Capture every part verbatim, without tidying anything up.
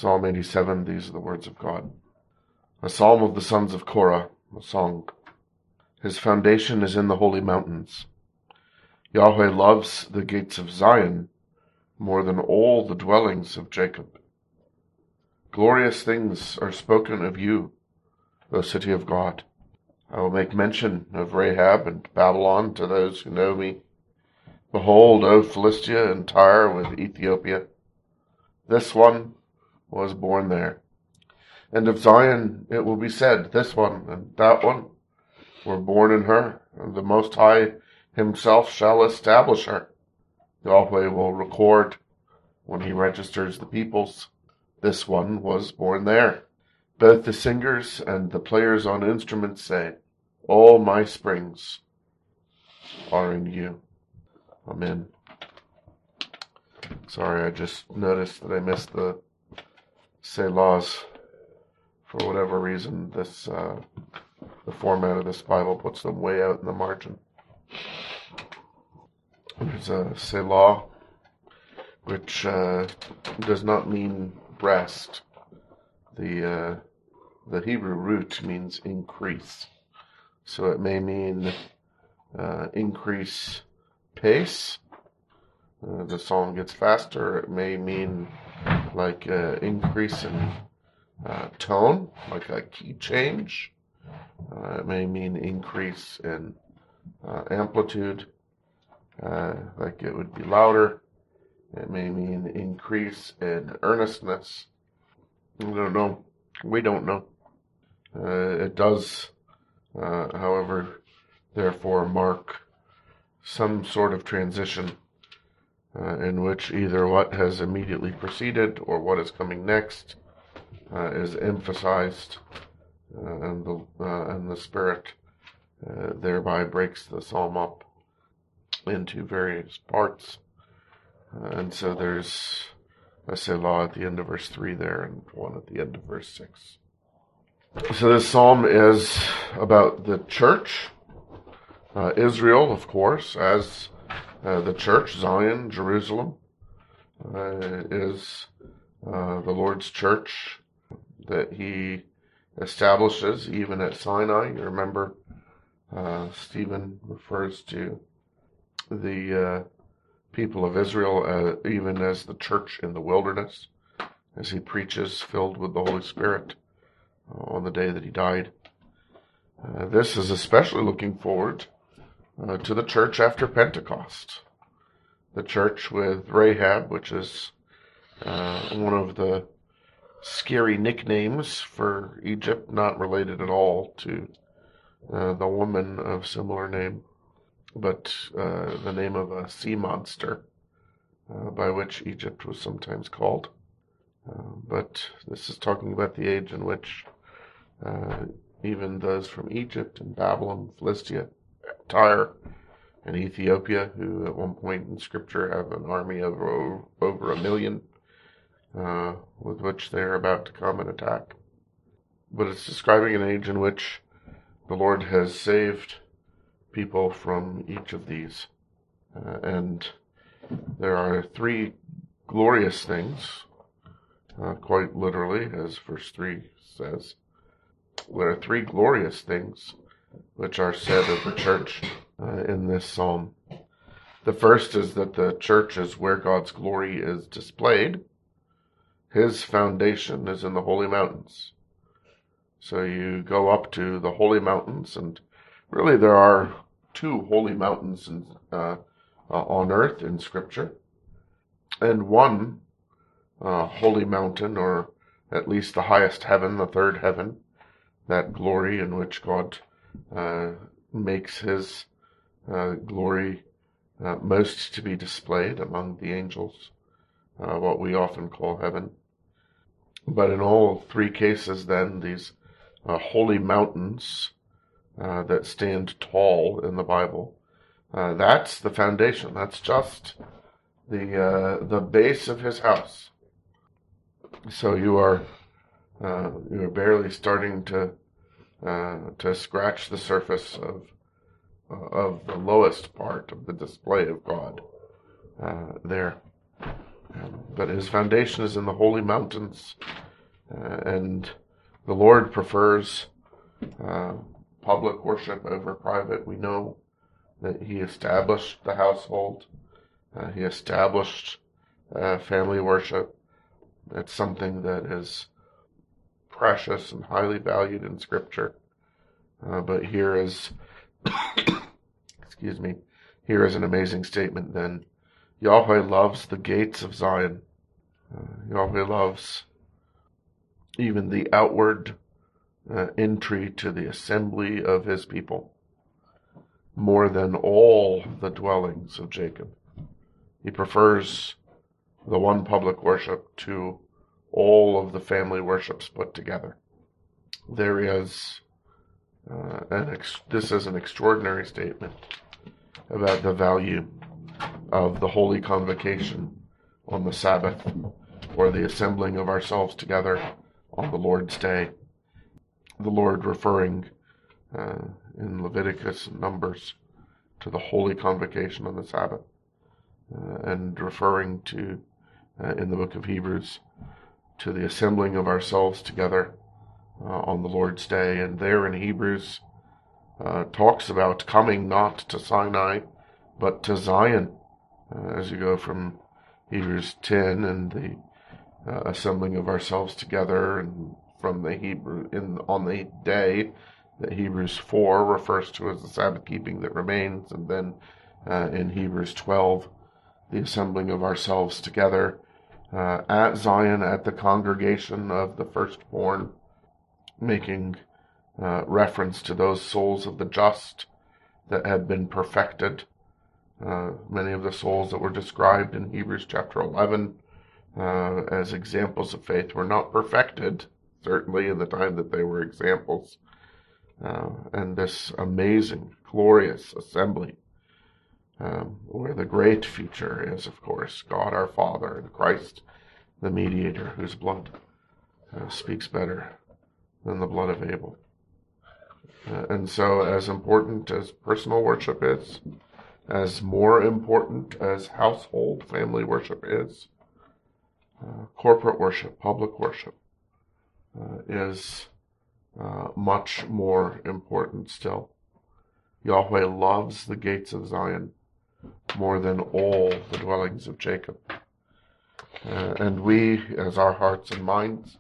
Psalm eighty-seven, these are the words of God. A psalm of the sons of Korah, a song. His foundation is in the holy mountains. Yahweh loves the gates of Zion more than all the dwellings of Jacob. Glorious things are spoken of you, O city of God. I will make mention of Rahab and Babylon to those who know me. Behold, O Philistia and Tyre with Ethiopia. This one was born there. And of Zion it will be said, this one and that one were born in her, and the Most High himself shall establish her. Yahweh will record when he registers the peoples. This one was born there. Both the singers and the players on instruments say, all my springs are in you. Amen. Sorry, I just noticed that I missed the Selahs. For whatever reason, this uh, the format of this Bible puts them way out in the margin. There's a Selah, which uh, does not mean rest. The uh, the Hebrew root means increase, so it may mean uh, increase pace. Uh, the song gets faster. It may mean like uh, increase in uh, tone, like a key change. Uh, it may mean increase in uh, amplitude, uh, like it would be louder. It may mean increase in earnestness. We don't know. We don't know. Uh, it does, uh, however, therefore mark some sort of transition uh, in which either what has immediately preceded or what is coming next uh, is emphasized, uh, and the uh, and the Spirit uh, thereby breaks the psalm up into various parts. Uh, and so there's a Selah at the end of verse three there and one at the end of verse six. So this psalm is about the church, uh, Israel, of course, as uh, the church, Zion, Jerusalem, uh, is uh, the Lord's church that he establishes even at Sinai. You remember uh, Stephen refers to the uh, people of Israel uh, even as the church in the wilderness, as he preaches filled with the Holy Spirit uh, on the day that he died. Uh, this is especially looking forward uh, to the church after Pentecost. The church with Rahab, which is uh, one of the scary nicknames for Egypt, not related at all to uh, the woman of similar name, but uh, the name of a sea monster uh, by which Egypt was sometimes called. Uh, but this is talking about the age in which uh, even those from Egypt and Babylon, Philistia, Tyre, and Ethiopia, who at one point in Scripture have an army of over a million, uh, with which they are about to come and attack. But it's describing an age in which the Lord has saved people from each of these. Uh, and there are three glorious things, uh, quite literally, as verse three says. There are three glorious things which are said of the church uh, in this psalm. The first is that the church is where God's glory is displayed. His foundation is in the holy mountains. So you go up to the holy mountains, and really there are two holy mountains in, uh, uh, on earth in Scripture, and one uh, holy mountain, or at least the highest heaven, the third heaven, that glory in which God uh, makes his uh, glory uh, most to be displayed among the angels, uh, what we often call heaven. But in all three cases, then, these uh, holy mountains uh, that stand tall in the Bible, uh, that's the foundation. That's just the uh, the base of his house. So you are uh, you are barely starting to uh, to scratch the surface of uh, of the lowest part of the display of God uh, there. Um, but his foundation is in the holy mountains Uh, and the Lord prefers uh, public worship over private. We know that he established the household. Uh, he established uh, family worship. It's something that is precious and highly valued in Scripture. Uh, but here is, excuse me, here is an amazing statement then. Yahweh loves the gates of Zion. Uh, Yahweh loves even the outward uh, entry to the assembly of his people more than all the dwellings of Jacob. He prefers the one public worship to all of the family worships put together. There is, uh, an ex- this is an extraordinary statement about the value of the holy convocation on the Sabbath, or the assembling of ourselves together on the Lord's Day. The Lord referring uh, in Leviticus and Numbers to the holy convocation on the Sabbath, uh, and referring to, uh, in the book of Hebrews, to the assembling of ourselves together uh, on the Lord's Day. And there in Hebrews uh, talks about coming not to Sinai, but to Zion, uh, as you go from Hebrews ten and the uh, assembling of ourselves together, and from the Hebrew in on the day that Hebrews four refers to as the Sabbath keeping that remains, and then uh, in Hebrews twelve, the assembling of ourselves together uh, at Zion, at the congregation of the firstborn, making uh, reference to those souls of the just that had been perfected. Uh, many of the souls that were described in Hebrews chapter eleven uh, as examples of faith were not perfected, certainly in the time that they were examples. Uh, and this amazing, glorious assembly, um, where the great feature is, of course, God our Father and Christ, the mediator, whose blood uh, speaks better than the blood of Abel. Uh, and so, as important as personal worship is, as more important as household family worship is, uh, corporate worship, public worship, uh, is uh, much more important still. Yahweh loves the gates of Zion more than all the dwellings of Jacob. Uh, and we, as our hearts and minds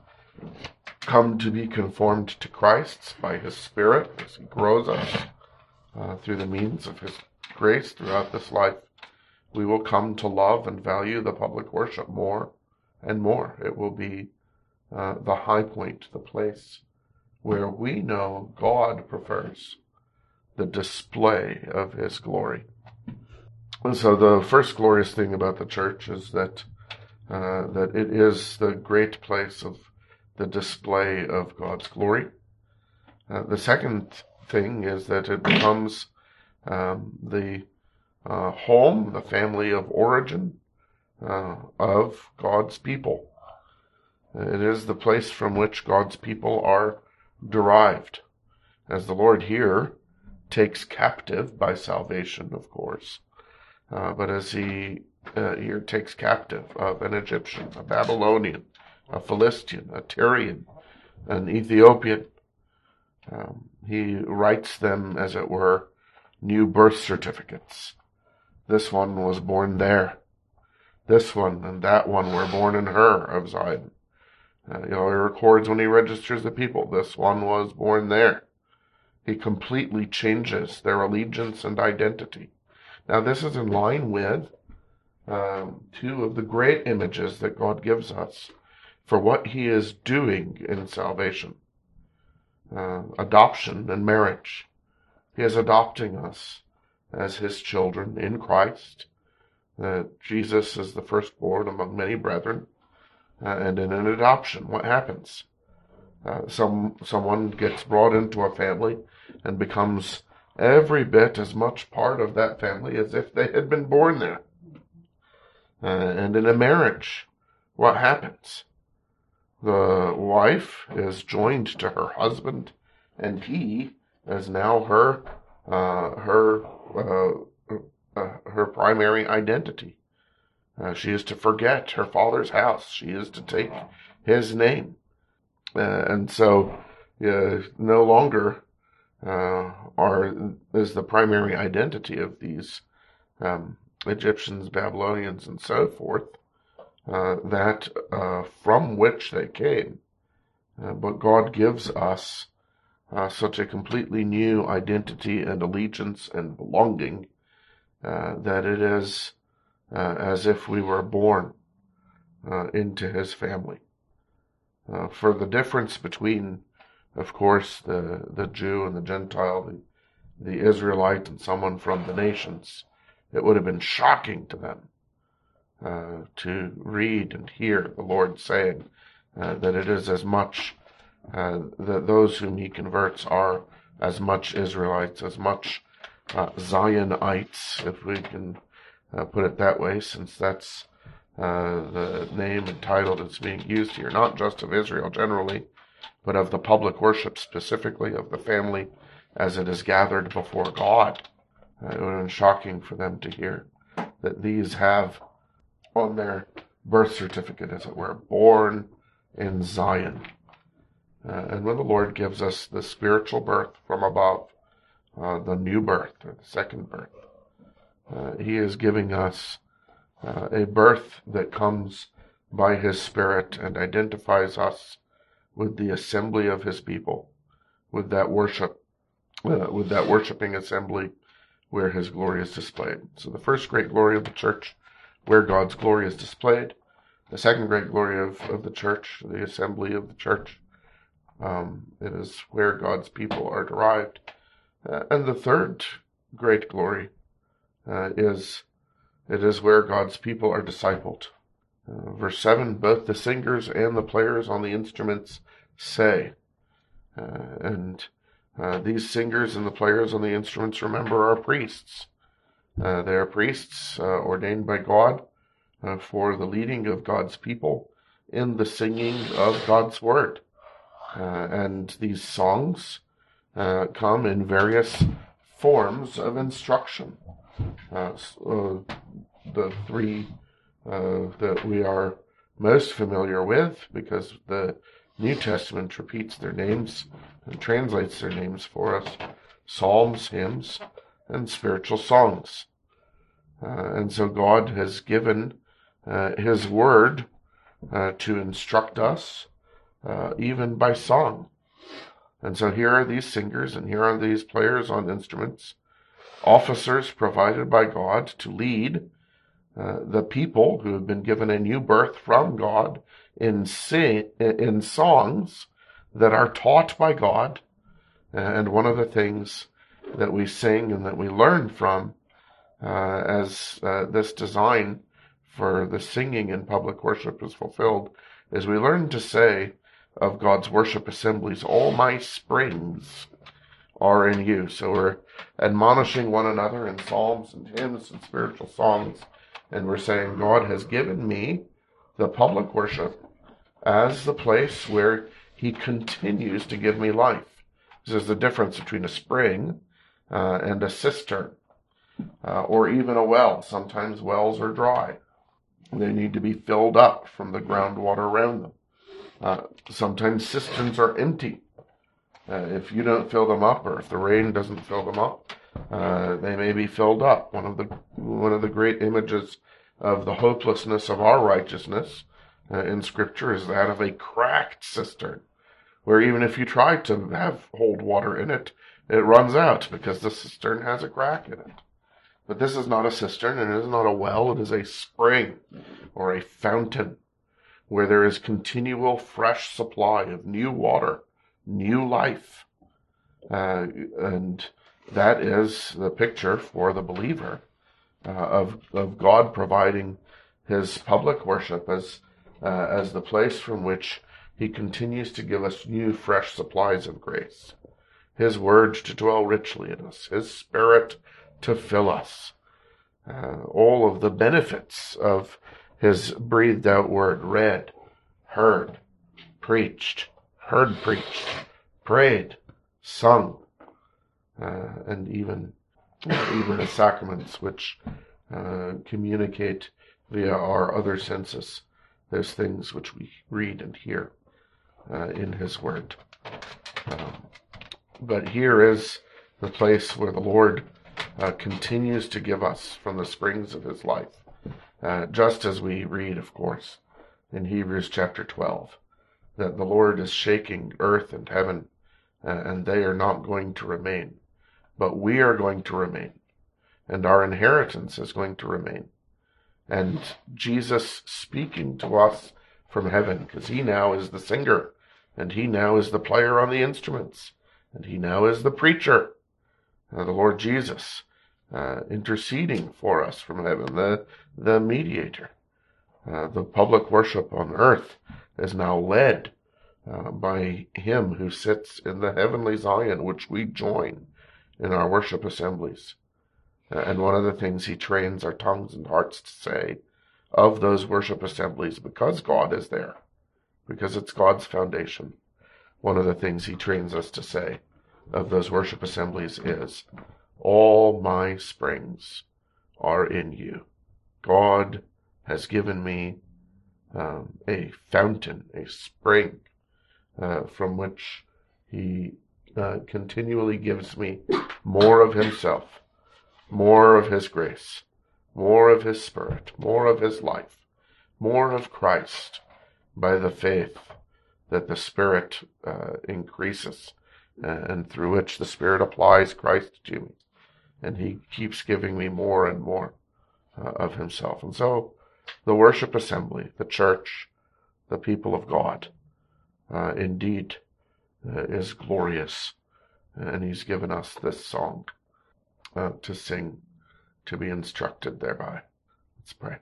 come to be conformed to Christ by his Spirit, as he grows us uh, through the means of his grace throughout this life, we will come to love and value the public worship more and more. It will be uh, the high point, the place where we know God prefers the display of his glory. And so the first glorious thing about the church is that uh, that it is the great place of the display of God's glory. Uh, the second thing is that it becomes um, the uh, home, the family of origin uh, of God's people. It is the place from which God's people are derived, as the Lord here takes captive by salvation, of course, uh, but as he uh, here takes captive of an Egyptian, a Babylonian, a Philistine, a Tyrian, an Ethiopian, um, he writes them, as it were, new birth certificates. This one was born there. This one and that one were born in her of Zion. Uh, you know, he records when he registers the people, this one was born there. He completely changes their allegiance and identity. Now, this is in line with um, two of the great images that God gives us for what he is doing in salvation. Uh, adoption and marriage. He is adopting us as his children in Christ. Uh, Jesus is the firstborn among many brethren. Uh, and in an adoption, what happens? Uh, some someone gets brought into a family and becomes every bit as much part of that family as if they had been born there. Uh, and in a marriage, what happens? The wife is joined to her husband, and he is now her uh, her uh, uh, her primary identity. Uh, she is to forget her father's house. She is to take his name. Uh, and so uh, no longer uh, are is the primary identity of these um, Egyptians, Babylonians, and so forth, uh, that uh, from which they came. Uh, but God gives us uh, such a completely new identity and allegiance and belonging uh, that it is uh, as if we were born uh, into his family. Uh, for the difference between, of course, the, the Jew and the Gentile, the, the Israelite and someone from the nations, it would have been shocking to them uh, to read and hear the Lord saying uh, that it is as much, uh, that those whom he converts are as much Israelites, as much uh, Zionites, if we can uh, put it that way, since that's Uh, the name and title that's being used here, not just of Israel generally, but of the public worship specifically, of the family as it is gathered before God. Uh, it would have been shocking for them to hear that these have on their birth certificate, as it were, born in Zion. Uh, and when the Lord gives us the spiritual birth from above, uh, the new birth, or the second birth, uh, he is giving us Uh, a birth that comes by his Spirit and identifies us with the assembly of his people, with that worship, uh, with that worshiping assembly where his glory is displayed. So the first great glory of the church, where God's glory is displayed. The second great glory of, of the church, the assembly of the church, um, it is where God's people are derived. Uh, and the third great glory uh, is It is where God's people are discipled. Uh, verse seven, both the singers and the players on the instruments say. Uh, and uh, these singers and the players on the instruments, remember, are priests. Uh, they are priests uh, ordained by God uh, for the leading of God's people in the singing of God's word. Uh, and these songs uh, come in various forms of instruction. Uh, uh, the three uh, that we are most familiar with, because the New Testament repeats their names and translates their names for us: psalms, hymns, and spiritual songs. Uh, and so God has given uh, his word uh, to instruct us, uh, even by song. And so here are these singers, and here are these players on instruments, officers provided by God to lead uh, the people who have been given a new birth from God in sing, in songs that are taught by God. And one of the things that we sing and that we learn from uh, as uh, this design for the singing in public worship is fulfilled is we learn to say of God's worship assemblies, all my springs are in you. So we're admonishing one another in psalms and hymns and spiritual songs, and we're saying God has given me the public worship as the place where he continues to give me life. This is the difference between a spring uh, and a cistern, uh, or even a well. Sometimes wells are dry. They need to be filled up from the groundwater around them. Uh, sometimes cisterns are empty. Uh, if you don't fill them up, or if the rain doesn't fill them up, uh, they may be filled up. One of the one of the great images of the hopelessness of our righteousness uh, in Scripture is that of a cracked cistern, where even if you try to have hold water in it, it runs out because the cistern has a crack in it. But this is not a cistern, and it is not a well. It is a spring or a fountain where there is continual fresh supply of new water, new life. Uh, and that is the picture for the believer uh, of, of God providing his public worship as, uh, as the place from which he continues to give us new, fresh supplies of grace. His word to dwell richly in us, his Spirit to fill us. Uh, all of the benefits of his breathed out word, read, heard, preached, heard preached, prayed, sung, uh, and even even the sacraments which uh, communicate via our other senses those things which we read and hear. uh, in his word. Um, but here is the place where the Lord uh, continues to give us from the springs of his life. Uh, just as we read, of course, in Hebrews chapter twelve, that the Lord is shaking earth and heaven, uh, and they are not going to remain. But we are going to remain, and our inheritance is going to remain. And Jesus speaking to us from heaven, because he now is the singer, and he now is the player on the instruments, and he now is the preacher, uh, the Lord Jesus, uh, interceding for us from heaven, the, the mediator. Uh, the public worship on earth is now led uh, by him who sits in the heavenly Zion, which we join in our worship assemblies. Uh, and one of the things he trains our tongues and hearts to say of those worship assemblies, because God is there, because it's God's foundation, one of the things he trains us to say of those worship assemblies is, all my springs are in you. God has given me um, a fountain, a spring, uh, from which he uh, continually gives me more of himself, more of his grace, more of his Spirit, more of his life, more of Christ, by the faith that the Spirit uh, increases, uh, and through which the Spirit applies Christ to me. And he keeps giving me more and more uh, of himself. And so the worship assembly, the church, the people of God, uh, indeed uh, is glorious. And he's given us this song uh, to sing, to be instructed thereby. Let's pray.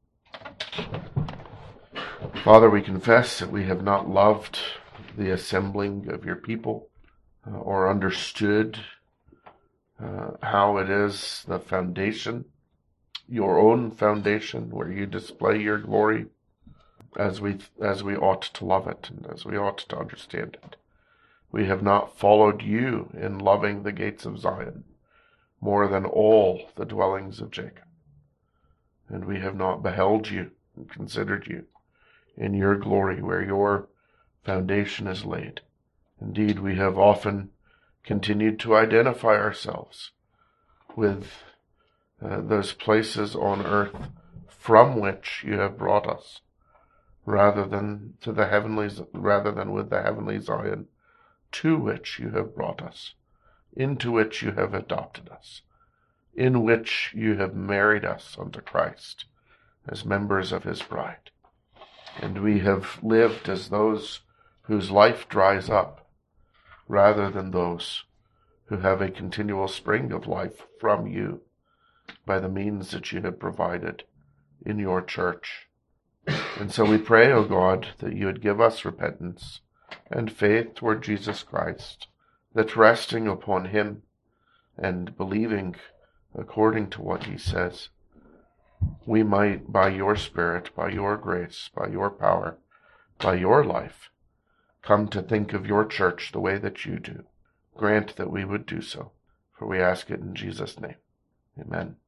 Father, we confess that we have not loved the assembling of your people uh, or understood uh, how it is the foundation, your own foundation, where you display your glory as we as we ought to love it and as we ought to understand it. We have not followed you in loving the gates of Zion more than all the dwellings of Jacob. And we have not beheld you and considered you in your glory where your foundation is laid. Indeed, we have often continued to identify ourselves with uh, those places on earth from which you have brought us, rather than to the heavenlies, rather than with the heavenly Zion, to which you have brought us, into which you have adopted us, in which you have married us unto Christ as members of his bride. And we have lived as those whose life dries up, rather than those who have a continual spring of life from you by the means that you have provided in your church. And so we pray, O God, that you would give us repentance and faith toward Jesus Christ, that resting upon him and believing according to what he says, we might, by your Spirit, by your grace, by your power, by your life, come to think of your church the way that you do. Grant that we would do so, for we ask it in Jesus' name. Amen.